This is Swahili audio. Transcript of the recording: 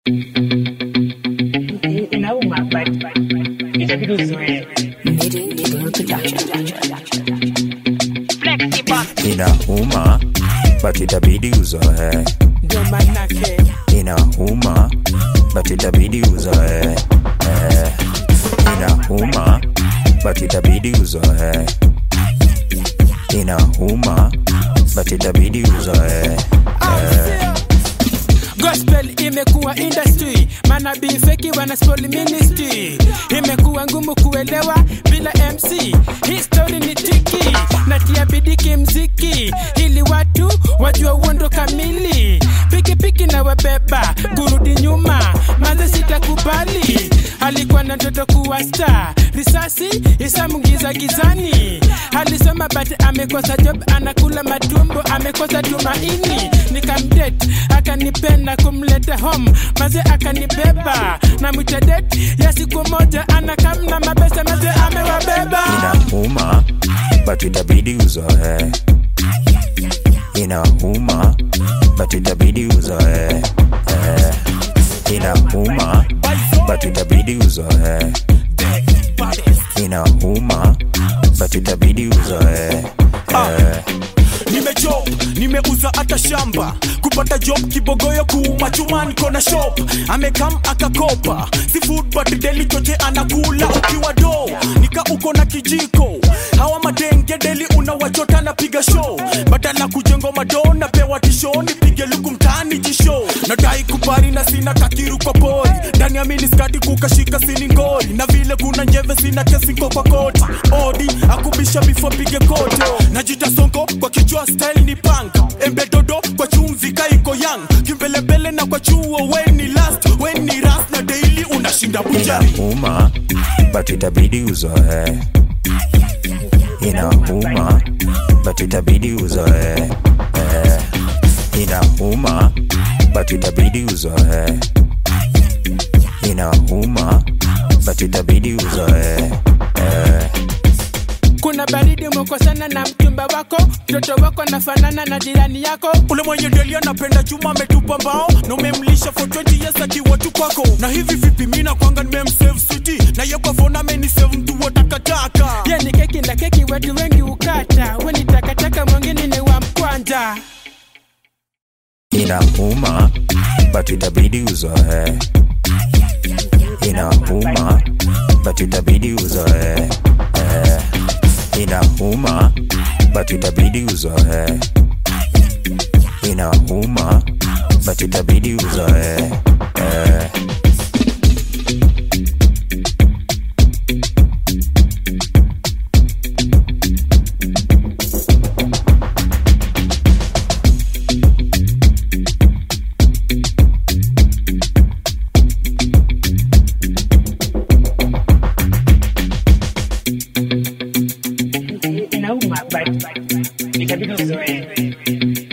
Inauma but itabidi uzoe. Inauma but itabidi uzoe. Ndio manake Inauma but itabidi uzoe. Inauma but itabidi uzoe. Inauma but itabidi uzoe. Gospel imekuwa industry, manabii feki wana spoil ministry. Imekuwa ngumu kuelewa bila MC. History ni tiki, natia bidii kimziki ili watu wajua uondo kamili. Piki na wabeba kurudi nyuma, manze sitakubali. Alikuwa na ndoto kuwa star, risasi isamungiza gizani. Alisoma but amekosa job, anakula matumbo, amekosa tumaini. Nikamdate akanipenda kumleta home, maze akanibeba na mitadet ya siku moja, anakamna mabesa maze amewabeba. Inauma but itabidi uzoe. Inauma but itabidi uzoe. Inauma but itabidi uzoe. Inauma but itabidi uzoe. Nimejob, nimeuza hata shamba, kupata job kibogoyo kuuma chuma niko na shop. Amekam akakopa, si food but deli choche anakula ukiwa do. Nika uko na kijiko, hawa madenge deli unawachota na piga show. Badala kujengo madona pewa tisho, nipige luku mtani jisho. Nadai kupari na sina kakiru kwa pori, ndani ya miniskati kukashika sini ngori. Na vile kuna njeve sina kesi kwa koti. Odi, akubisha before pige kote. Najita sonko kwa kichwa style ni punk, embe dodo kwa chumvi kaiko young. Kimbelebele na kwa chuo when ni last, when ni ras na daily unashinda bujari. Inauma but itabidi uzoe. Inauma but itabidi uzoe. Inauma but itabidi uzoe. Inauma but itabidi uzoe. Kuna baridi mkosana na mchumba wako, mtoto wako nafanana na jirani yako. Ule mwenye delia napenda chuma ametupa mbao, na umemlisha for 20 years akiwa tu kwako. Na hivi vipi mina kwanga nimemsave city, na yekwa phone amenisave mtu wa takataka. Ye ni keki na keki watu wengi ukata, we ni takataka mwingine ni wa mkwanja. Inauma but itabidi uzoe. Inauma but itabidi uzoe. Inauma but itabidi uzoe. Inauma but itabidi uzoe. Inauma but itabidi uzoe.